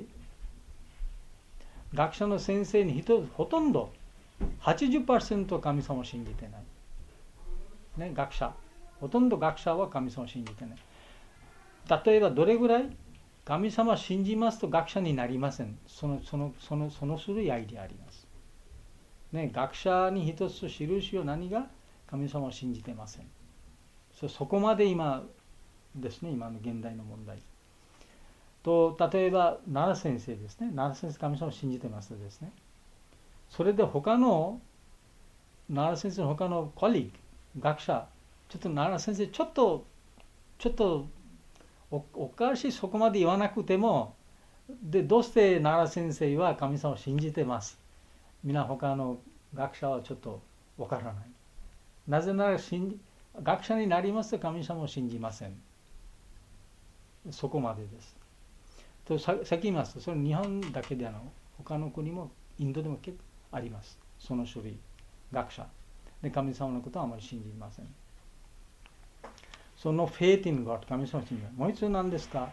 S1: 学者の先生に人ほとんど はちじゅっパーセント 神様を信じてない。ね、学者。ほとんど学者は神様を信じてない。例えばどれぐらい神様を信じますと学者になりません。その、その、その、その種類アイデアあります。ね、学者に一つ印を何が神様を信じてません。そ, そこまで今ですね、今の現代の問題。と例えば奈良先生ですね。奈良先生神様を信じてますとですね。それで他の奈良先生の他のコリーグ、学者、ちょっと奈良先生ちょっとちょっと お, おかしい、そこまで言わなくても、でどうして奈良先生は神様を信じてます。皆他の学者はちょっとわからない。なぜなら信じ学者になりますと神様を信じません。そこまでです。とさ先言いますと、それ日本だけではなく他の国もインドでも結構あります。その種類学者で神様のことはあまり信じません。そのフェイティンゴッド、神様を信じない。もう一つ何ですか。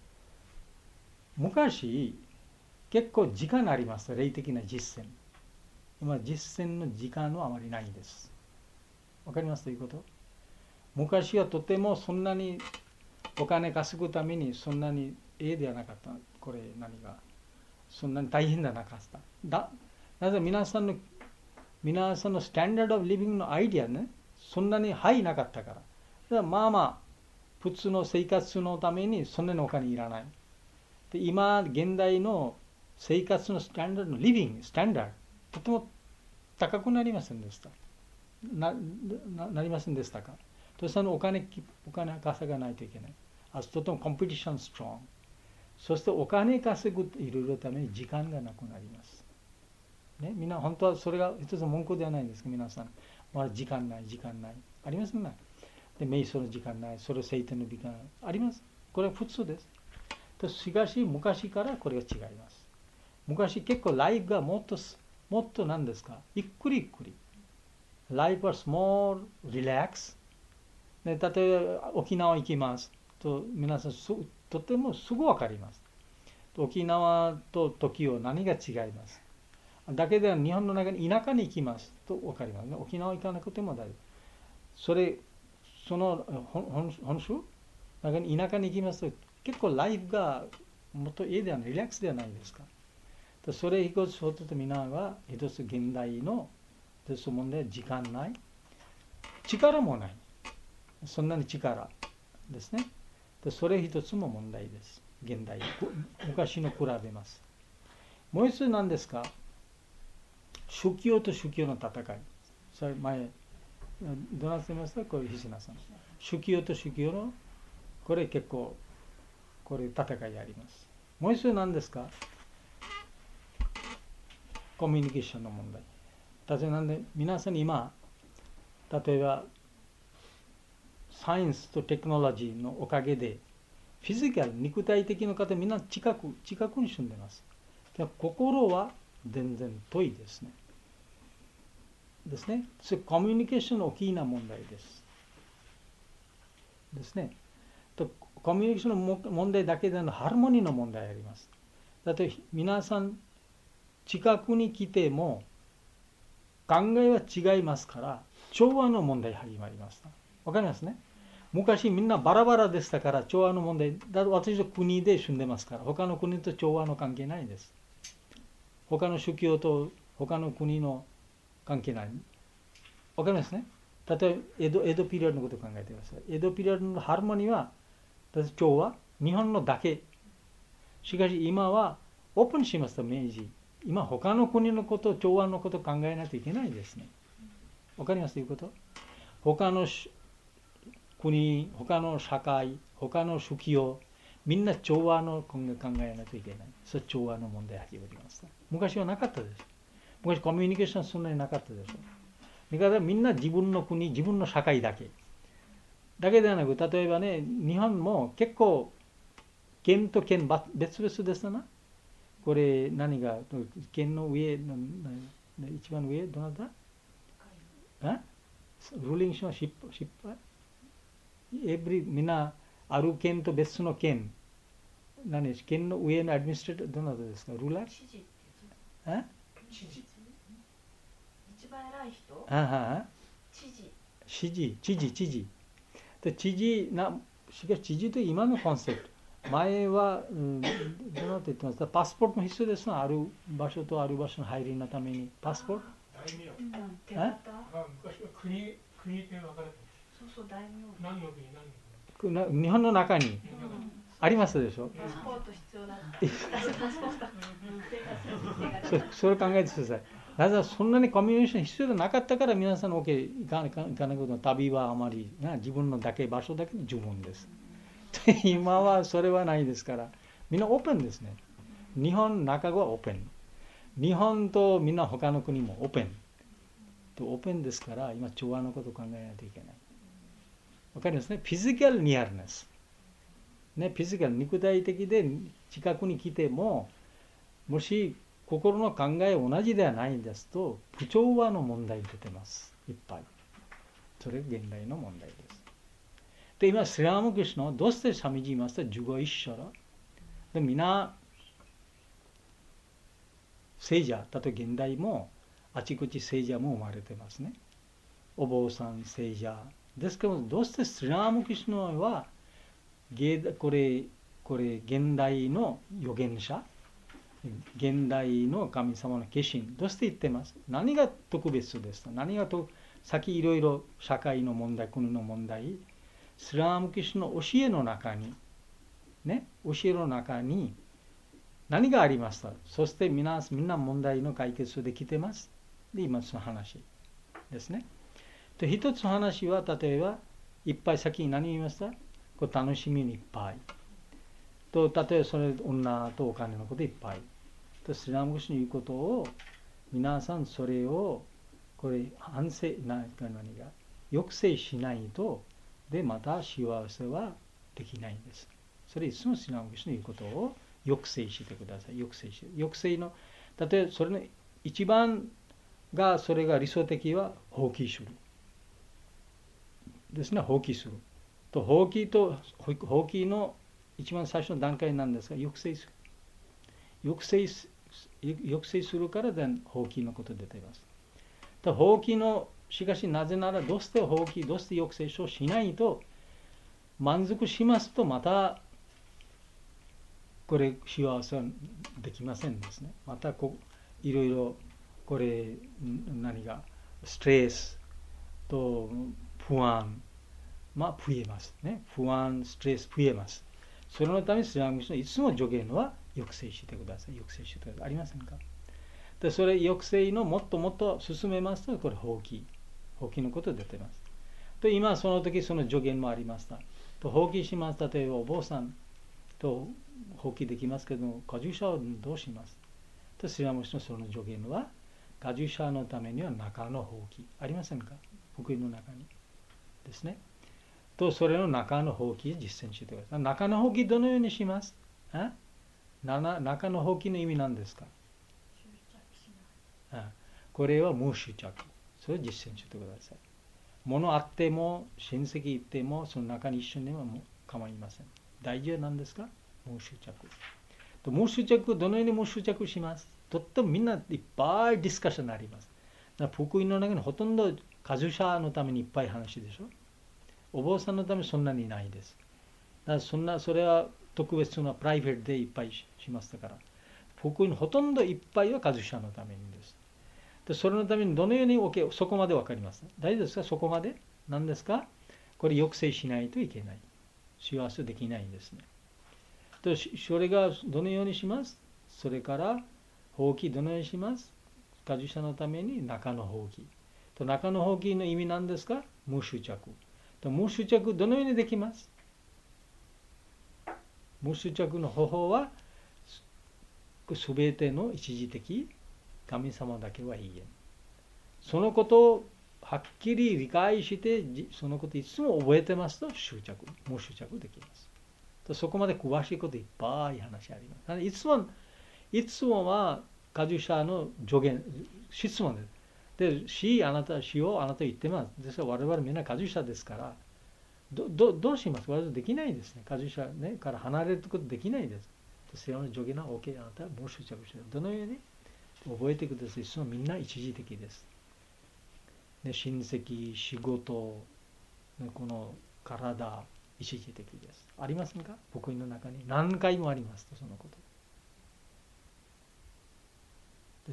S1: 昔結構時間あります。霊的な実践。今実践の時間はあまりないんです。わかりますということ。昔はとてもそんなにお金稼ぐためにそんなにええではなかった。これ何がそんなに大変ではなかった。だなぜ皆さんの皆さんのスタンダードオブリビングのアイディアね、そんなにハイなかったから。だからまあまあ普通の生活のためにそんなにお金いらない。で今現代の生活のスタンダードのリビングスタンダードとても高くなりませんでした。な, な, なりませんでしたか。とそのお金お金稼がないといけない。あとてもコンペティションストロング。そしてお金稼ぐいろいろために時間がなくなります。ね、みんな本当はそれが一つの文句ではないんですか。皆さん、まだ時間ない時間ないありますね。で瞑想の時間ない、それ聖典の時間あります。これは普通です。としかし昔からこれが違います。昔結構ライフがもっともっと何ですか、ゆっくりゆっくり。Life was more relaxed。で例えば沖縄行きますと皆さんとてもすぐ分かります。沖縄と時を何が違います。だけでは日本の中に田舎に行きますと分かりますね。沖縄行かなくても大丈夫。それその本州中に田舎に行きますと結構ライフがもっといいではない、リラックスではないですか。それ一つ一つ皆は一つ現代の一つ問題、時間ない、力もない。そんなに力。 ですね。でそれ一つも問題です。現代、昔の比べます。もう一つ何ですか？宗教と宗教の戦い。それ前、どなた言いました？これ、菱名さん。宗教と宗教の、これ結構、これ戦いあります。もう一つ何ですか？コミュニケーションの問題。例えばなんで、皆さん今、例えば、サイエンスとテクノロジーのおかげで、フィジカル、肉体的な方、みんな近く、近くに住んでます。心は全然遠いですね。ですね。それコミュニケーションの大きな問題です。ですね。とコミュニケーションの問題だけでのハーモニーの問題あります。だって皆さん近くに来ても考えは違いますから調和の問題始まりました。わかりますね。昔みんなバラバラでしたから調和の問題、だ私の国で住んでますから他の国と調和の関係ないです。他の宗教と他の国の関係ない。わかりますね。例えば江戸、江戸ピリオドのことを考えてください。江戸ピリオドのハーモニーは調和、日本のだけ。しかし今はオープンしますと明治。今他の国のこと、調和のことを考えないといけないですね。わかりますということ？他の国、他の社会、他の宗教、みんな調和の考えないといけない。それ調和の問題が始まりました。昔はなかったです。昔コミュニケーションそんなになかったでしょ。だからみんな自分の国、自分の社会だけ。だけではなく、例えばね、日本も結構、県と県別々ですな。これ何が、県の上、一番上、どなた？え？ルーリングション失敗？エブリ、みんな、ある県と別の県。何です？県の上のアドミニストレーター、どなたですか？ルーラー？知事。え？知事。
S2: 一番偉い人？
S1: ああ、
S2: 知事。
S1: 知事、知事、知事。で、知事な、しかし知事と今のコンセプト。前は、うん、どなた言ってました？パスポートも必要ですな。ある場所とある場所の入りのために。パスポート？
S3: 大名。
S2: え？
S3: 昔は国、国で分かれて
S2: そうそう、大名。
S3: 何の国、何の
S1: 国。日本の中にありますでしょ。
S2: パスポート必要だった。
S1: それ考えてください。なぜそんなにコミュニケーション必要でなかったから皆さんの OK 行かないことの旅はあまりな自分のだけ場所だけで十分です。今はそれはないですからみんなオープンですね。日本中はオープン。日本とみんな他の国もオープン。オープンですから今調和のことを考えないといけない。わかりますね。フィジカルニアルネス。ね、フィジカル、肉体的で近くに来ても、もし心の考え同じではないんですと、不調和の問題出てます。いっぱい。それが現代の問題です。で、今、スリラムクリシュナはどうしてサミジーマスター、ジュゴイッシャラ。で、みんな、聖者、例えば現代も、あちこち聖者も生まれてますね。お坊さん、聖者。ですけど、どうしてスリラムクリシュナは、これ、これ、現代の預言者、現代の神様の化身、どうして言ってます？何が特別ですか？何がと、先いろいろ社会の問題、国の問題、スリラムクリシュナの教えの中に、ね、教えの中に何がありました？そしてみんな、みんな問題の解決できてます。で、今その話ですね。で、一つの話は、例えば、いっぱい先に何言いました？こう楽しみにいっぱい。と、例えばそれ、女とお金のこといっぱい。と、スリラムクリシュナの言うことを、皆さんそれを、これ、反省、何か何が、抑制しないと、で、また幸せはできないんです。それいつもスリラムクリシュナの言うことを抑制してください。抑制して。抑制の、例えばそれの一番が、それが理想的は放棄する。ですね、放棄する。と放棄と放棄の一番最初の段階なんですが、抑制する。抑制す抑制するから放棄のことが出ています。と放棄の、しかしなぜならどうして放棄、どうして抑制をしないと、満足しますとまたこれ幸せはできませんですね。またこいろいろこれ何がストレスと不安まあ増えますね。不安、ストレス増えます。それのためにスリラムクリシュナいつも助言は抑制してください。抑制してください。ありませんか？でそれ抑制のもっともっと進めますと、これ放棄。放棄のことが出てます。と今その時その助言もありました。と放棄します。例えばお坊さんと放棄できますけども、カジュシャをどうしますと、スリラムクリシュナその助言は、カジュシャのためには中の放棄。ありませんか？福音の中に。ですね。と、それの中の放棄を実践してください。中の放棄どのようにします？あ中の放棄の意味なんですか？あこれは無執着。それを実践してください。物あっても、親戚行っても、その中に一緒には構いません。大事は何ですか？無執着。と無執着、どのように無執着します？とってもみんないっぱいディスカッションになります。だから福音の中にほとんどカジュシャのためにいっぱい話でしょ。お坊さんのためにそんなにないです。だからそんな、それは特別なプライベートでいっぱい し, しましたから。福音ほとんどいっぱいはカジュシャのためにです。でそれのためにどのように OK、そこまで分かります。大丈夫ですか？そこまで何ですか？これ抑制しないといけない。幸せできないんですね。とそれがどのようにします？それから放棄どのようにします？カジュシャのために中の放棄。と中の放棄の意味なんですか？無執着。と無執着どのようにできます？無執着の方法はすべての一時的神様だけは永遠。そのことをはっきり理解して、そのことをいつも覚えてますと執着、無執着できます。とそこまで詳しいこといっぱい話あります。いつも、いつもはカジュシャの助言、質問です。で、死、あなた、死をあなた言ってます。ですから我々みんなカジュシャですから、ど, ど, どうします？我々できないですね。カジュシャ、ね、から離れることできないです。その助言は OK、あなたは無執着している。どのように覚えてください。そのみんな一時的です。で親戚、仕事、この体、一時的です。ありませんか？福音の中に何回もありますと、そのこと。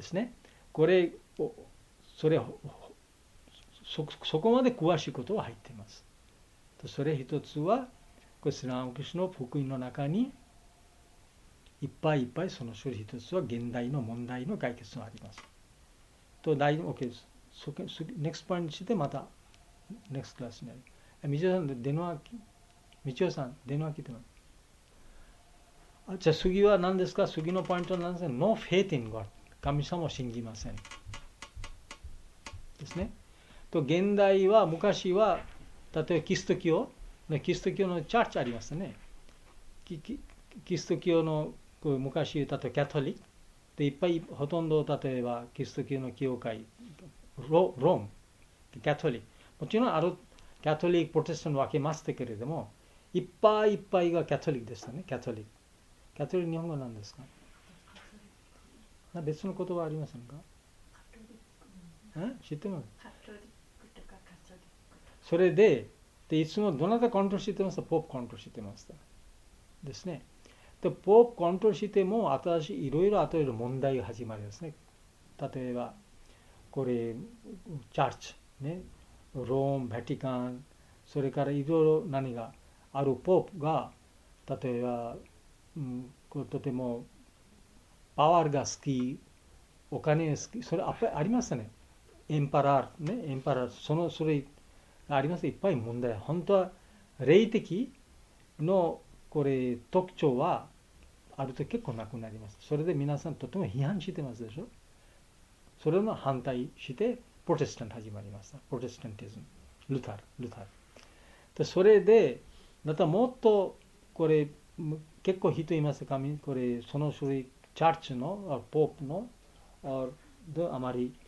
S1: ですね。これ、それ、そ, そこまで詳しいことは入っています。それ一つは、これスリラムクリシュナの福音の中に、いっぱいいっぱいその処理一つは現代の問題の解決があります。と、大丈夫 OK です。ネクストポイントにしてまた、ネクストクラスになる。みちおさん、電話、みちおさん、電話来てます。あ、じゃあ次は何ですか？次のポイントは何ですか？ No faith in God。神様を信じません。ですね。と、現代は、昔は、例えばキリスト教、キリスト教のチャーチありますね。キリスト教の昔、例えばキャトリックでいっぱい、ほとんど例えばキリスト教の教会、ロ, ローム、キャトリック。もちろんあるキャトリック、プロテスタント分けましたけれども、いっぱいいっぱいがキャトリックでしたね、キャトリック。キャトリック日本語なんですか？別の言葉ありませんか？知ってます？それで、でいつもどなたコントロールしてますか？ポープコントロールしてました。ですね。で、ポープコントロールしても、新しいいろいろ後で問題が始まりますね。例えば、これ、チャーチ、ね、ローム、バティカン、それからいろいろ何があるポープが、例えば、うん、こうとてもパワーが好き、お金が好き、それありますね。エンパラー、ね、エンパラー、その、それあります。いっぱい問題。本当は、霊的のこれ特徴はあると結構なくなります。それで皆さんとても批判してますでしょ。それの反対してプロテスタント始まりました。プロテスタンティズム。ルター、ルター。でそれで、またもっとこれ結構人いますか？これその種類、チャーチの、ポープの、あまり、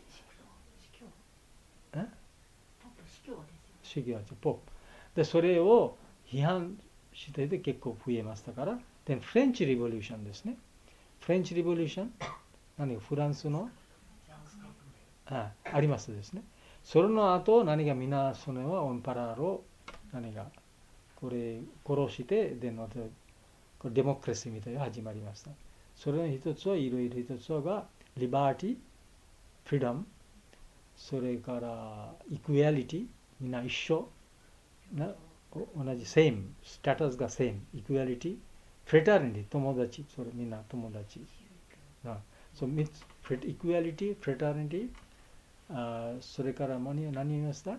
S1: え？司教ですよ。ポープ。で、それを批判してで結構増えましたから、で、フレンチリボリューションですね。フレンチリボリューション、何かフランスのあ, ありますですね。それの後、何がみんな、それはオンパラーを、何が、これ、殺して、で、また、これデモクラシーみたいなのが始まりました。それの一つは、いろいろ一つはが、リバーティ、フリーダム、それから、イクエリティ、みんな一緒、な同じ、セーム、スタタスがセーム、イクアリティ、フレタリティ、友達、それみんな友達。そう、みっつ、イクアリティ、フレタリティ、あそれから何何言いました？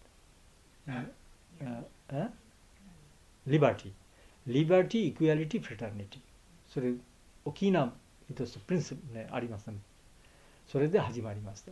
S1: リバティ。リバティ、イクアリティ、フレタリティ。それ、大きな一つプリンシプルね、ありますね。それで始まりました。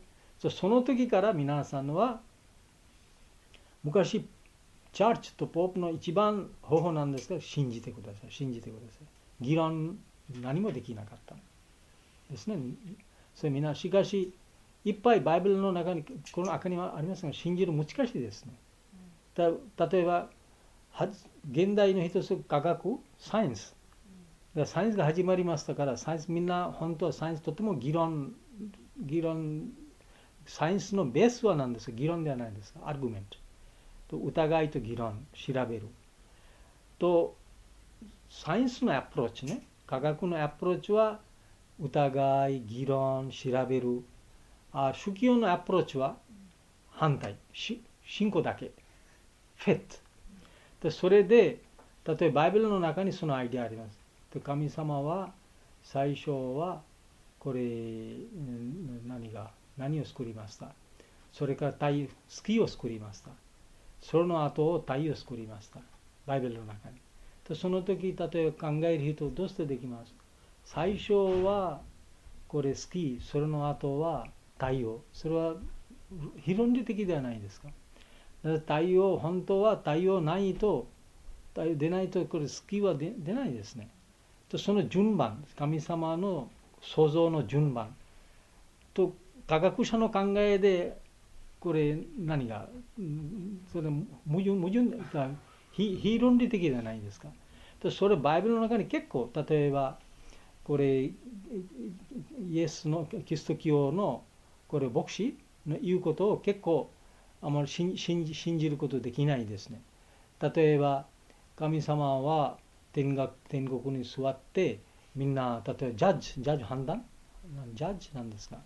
S1: その時から皆さんは、昔、チャーチとポープの一番方法なんですが、信じてください。信じてください。議論、何もできなかったですね。それみんな、しかし、いっぱいバイブルの中に、この中にはありますが、信じる難しいですね。た例えば、現代の一つ、科学、サイエンス。サイエンスが始まりましたから、サイエンスみんな、本当はサイエンスとても議論、議論、サイエンスのベースは何ですか？議論ではないですか？アーギュメント。と疑いと議論、調べる。と、サイエンスのアプローチね、科学のアプローチは、疑い、議論、調べる。あ宗教のアプローチは反対、信仰だけ。フェット。それで、例えばバイブルの中にそのアイデアあります。神様は最初はこれ何が何を作りました。それから太月を作りました。その後太陽を作りました。バイブルの中に。その時例えば考える人どうしてできます。最初はこれ月、それの後は太陽。それは非論理的ではないですか。太陽、本当は太陽ないと、太陽出ないとこれ月は 出, 出ないですね。その順番、神様の創造の順番と科学者の考えでこれ何がそれ矛盾矛盾が非非論理的じゃないですか。それバイブルの中に結構例えばこれイエスのキリスト教のこれ牧師の言うことを結構あまり信じ信じることできないですね。例えば神様は天国天国に座ってみんな例えばジャッジジャッジ判断ジャッジなんですか。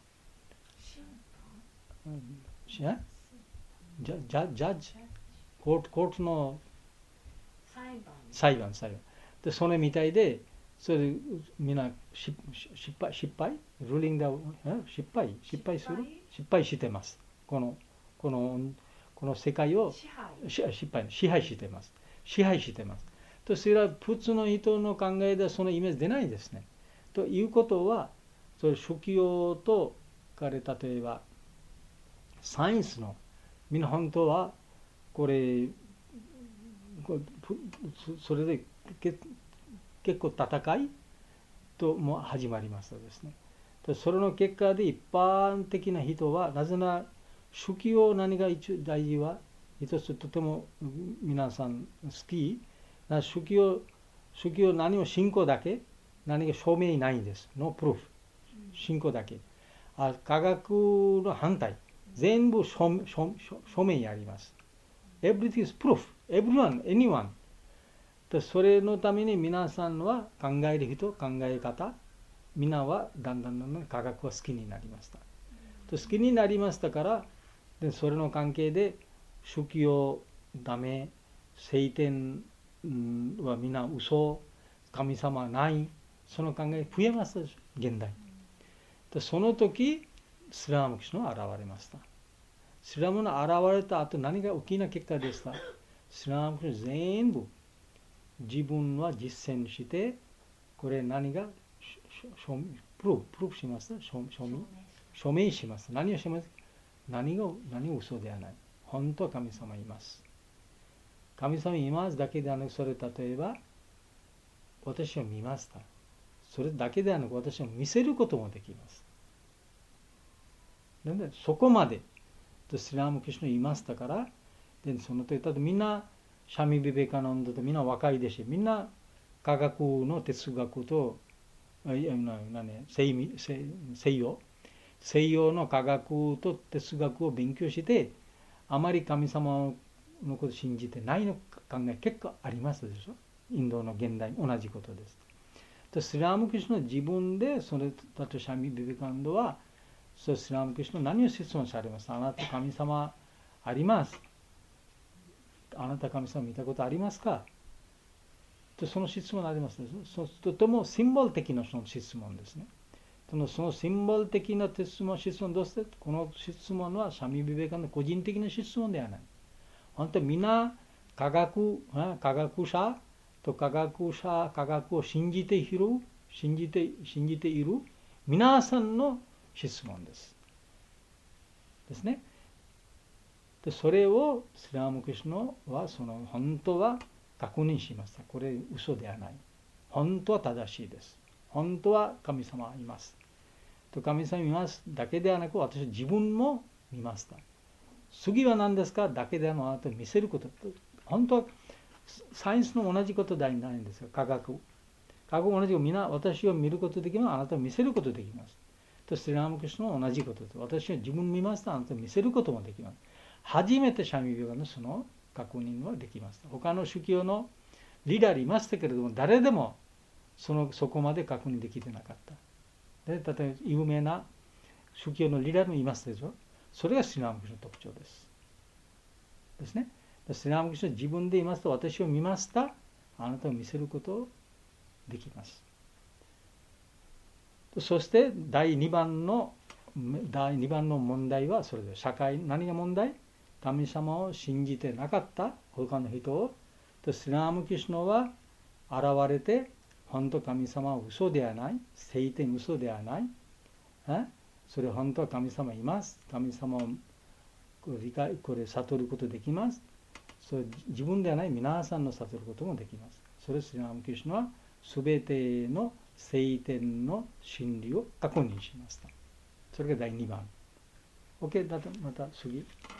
S1: ジャジャジャッジコートコートの裁判裁判裁判でそれみたいでそれみんな失敗失敗ルーリングダ失敗失敗する失敗してますこのこのこの世界を支配失敗支配してます支配してますとそれは普通の人の考えではそのイメージ出ないですね。ということはそれ宗教と彼例えばサイエンスのみんな本当はこれそれで結構戦いとも始まりましたですね。それの結果で一般的な人はなぜなら宗教何が一大事は一つとても皆さん好き宗教宗教何を信仰だけ何が証明ないんです。ノープルーフ信仰だけあ科学の反対全部証証証明あります。Everything is proof. Everyone, anyone. それのために皆さんは考える人、考え方、皆はだんだんだんだん科学は好きになりました。好きになりましたから、でそれの関係で宗教ダメ、聖典は皆嘘、神様はない、その考え増えましたでしょ、現代。でその時、スラムキシュが現れました。スラムが現れた後何が大きな結果でした。スラムキシュ全部自分は実践して、これ何がプルーフ、プルーフします。証明、証明します。何をします。何が何が嘘ではない。本当は神様います。神様いますだけではなく、それ例えば、私を見ました。それだけではなく、私を見せることもできます。なんでそこまで、スリラムキシュナいましたから、でその時、ただみんな、シャミ・ビベカナンドとみんな若いですし、みんな科学の哲学と、西, 西洋、西洋の科学と哲学を勉強して、あまり神様のことを信じてないの考え結構ありますでしょ。インドの現代同じことです。とスリラムキシュナ自分で、それだとシャミ・ビベカナンドは、そスリラムキシュナ何を質問されます。あなた神様あります。 あなた神様見たことありますかと、その質問がありますね。とてもシンボル的なその質問ですね。そのそのシンボル的な質問、質問どうしてこの質問はシャミ・ビベカの個人的な質問ではない。本当にみんな科学、科学者と科学者、科学を信じている、信じて、信じている皆さんの質問です。ですね。でそれをスリラムクリシュナはその本当は確認しました。これ嘘ではない。本当は正しいです。本当は神様はいます。と神様見ますだけではなく、私は自分も見ました。次は何ですかだけではなく見せること。本当はサイエンスの同じことではないんですよ。科学。科学も同じこと、みんな私を見ることできます。あなたを見せることできます。とスリラムクリシュナも同じことです。私は自分を見ました。あなたを見せることもできます。初めてシャミ・ビベカのその確認はできました。他の宗教のリーダーいましたけれども、誰でもそのそこまで確認できてなかった。で例えば有名な宗教のリーダーもいますでしょ。それがスリラムクリシュナの特徴です。ですね。スリラムクリシュナ自分で言いますと、私を見ました。あなたを見せることできます。そしてだいにばんのだいにばんの問題はそれで社会、何が問題？神様を信じてなかった他の人を、スリラムクリシュナは現れて、本当神様は嘘ではない、聖典嘘ではない、えそれ本当は神様います、神様を理解、これ悟ることできます、それ自分ではない皆さんの悟ることもできます。それスリラムクリシュナは全ての聖典の真理を確認しました。それがだいにばん。OK、また次。